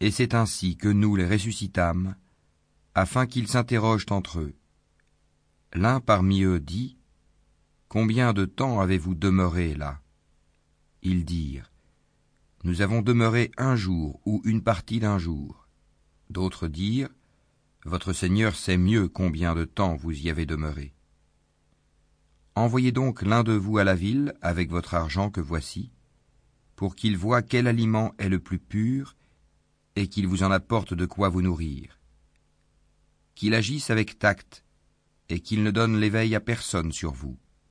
Et c'est ainsi que nous les ressuscitâmes, afin qu'ils s'interrogent entre eux. L'un parmi eux dit : Combien de temps avez-vous demeuré là ? Ils dirent : Nous avons demeuré 1 jour ou une partie d'1 jour. D'autres dirent : Votre Seigneur sait mieux combien de temps vous y avez demeuré. Envoyez donc l'un de vous à la ville avec votre argent que voici, pour qu'il voie quel aliment est le plus pur et qu'il vous en apporte de quoi vous nourrir. Qu'il agisse avec tact et qu'il ne donne l'éveil à personne sur vous.